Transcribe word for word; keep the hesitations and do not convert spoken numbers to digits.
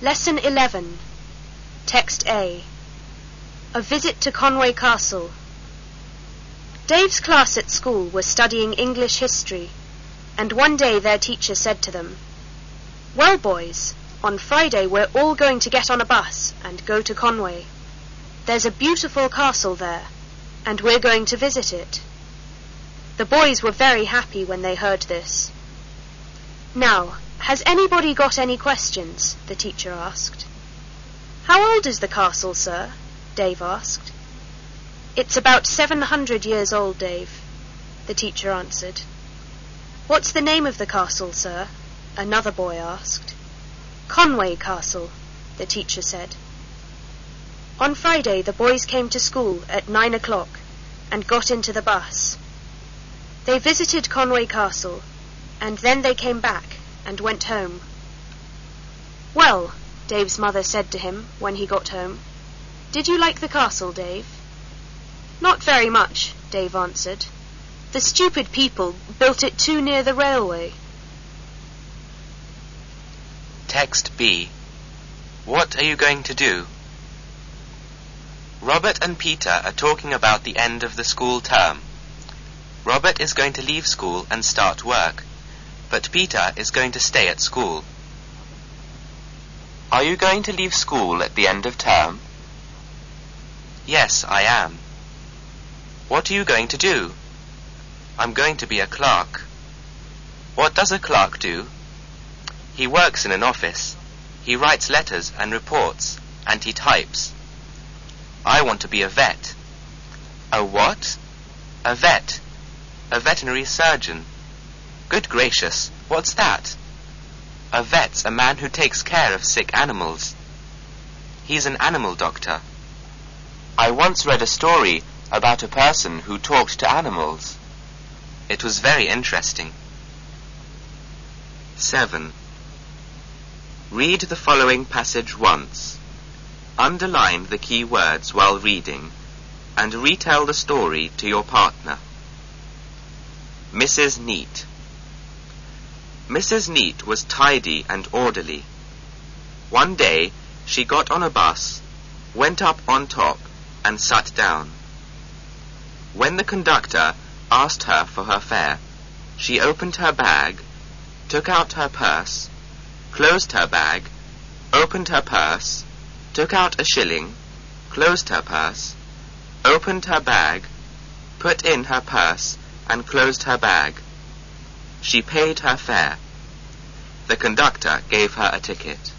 Lesson eleven. Text A. A visit to Conway Castle. Dave's class at school was studying English history, and one day their teacher said to them, "Well, boys, on Friday we're all going to get on a bus and go to Conway. There's a beautiful castle there, and we're going to visit it." The boys were very happy when they heard this. "Now, has anybody got any questions?" the teacher asked. "How old is the castle, sir?" Dave asked. "It's about seven hundred years old, Dave," the teacher answered. "What's the name of the castle, sir?" another boy asked. "Conway Castle," the teacher said. On Friday the boys came to school at nine o'clock and got into the bus. They visited Conway Castle, and then they came back and went home. "Well," Dave's mother said to him when he got home, "did you like the castle, Dave?" "Not very much," Dave answered. "The stupid people built it too near the railway." Text B. What are you going to do? Robert and Peter are talking about the end of the school term. Robert is going to leave school and start work, but Peter is going to stay at school. Are you going to leave school at the end of term? Yes, I am. What are you going to do? I'm going to be a clerk. What does a clerk do? He works in an office. He writes letters and reports, and he types. I want to be a vet. A what? A vet. A veterinary surgeon. Good gracious, what's that? A vet's a man who takes care of sick animals. He's an animal doctor. I once read a story about a person who talked to animals. It was very interesting. seven. Read the following passage once. Underline the key words while reading, and retell the story to your partner. Missus Neat. Missus Neat was tidy and orderly. One day she got on a bus, went up on top, and sat down. When the conductor asked her for her fare, she opened her bag, took out her purse, closed her bag, opened her purse, took out a shilling, closed her purse, opened her bag, put in her purse, and closed her bag. She paid her fare. The conductor gave her a ticket.